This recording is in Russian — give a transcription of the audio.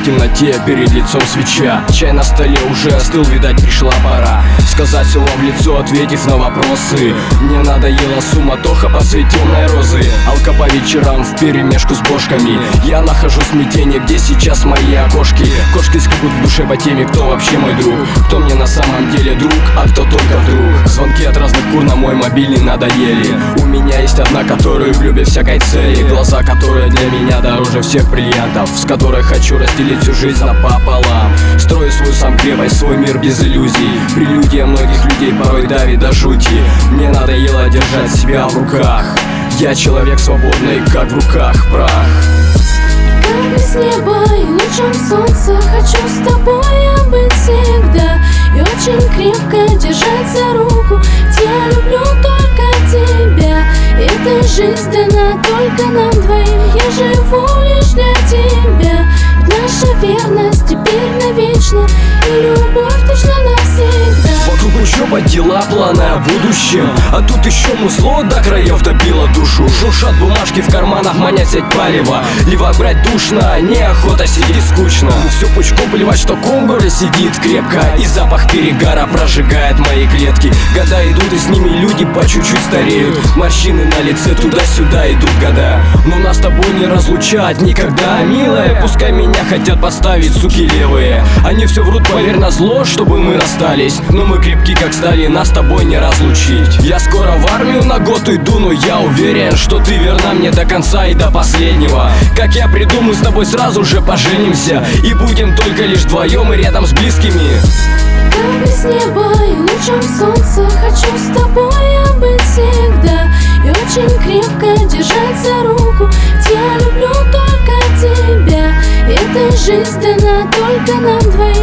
в темноте, перед лицом свеча. Чай на столе уже остыл, видать, пришла пора сказать все вам в лицо, ответив на вопросы. Мне надоела суматоха по цвет темной розы. Алка по вечерам вперемешку с бошками. Я нахожу смятение, где сейчас мои окошки. Кошки скребут в душе по теме, кто вообще мой друг, кто мне на самом деле друг, а кто только вдруг. Звонки от разных кур на мой мобильный надоели. У меня есть одна, которую влюбит без всякой цели. Глаза, которые для меня дороже всех бриллиантов, с которой хочу разделить всю жизнь напополам. Строю свою сам крепость, свой мир без иллюзий. Прелюдия многих людей порой давит до жути. Мне надоело держать себя в руках. Я человек свободный, как в руках прах. Капли с неба и лучом солнца, хочу с тобой быть всегда и очень крепко держать за руку. Ведь я люблю только тебя, эта жизнь дана только нам двоим. Я живу лишь для тебя, ведь наша верность теперь навечно, и любовь точно навсегда. Вокруг учеба, дела, планы о будущем, а тут еще музло до краев добило душу. Шуршат бумажки в карманах, манят взять палево. Левак брать душно, неохота сидеть скучно. Все пучком плевать, что ком в горле сидит крепко, и запах перегара прожигает мои клетки. Года идут, и с ними люди по чуть-чуть стареют. Морщины на лице, туда-сюда идут года. Но нас с тобой не разлучать никогда, милая. Пускай меня хотят поставить, суки левые. Они все врут, поверь на зло, чтобы мы расстались. Но мы крепки, как стали, нас с тобой не разлучить. Я скоро в армию на год иду, но я уверен, что ты верна мне до конца и до последнего. Как я приду, мы с тобой сразу же поженимся, и будем только лишь вдвоем и рядом с близкими. Капли с неба и лучом солнца, хочу с тобой быть всегда и очень крепко держать за руку. Ведь я люблю только тебя, эта жизнь дана только нам двоим.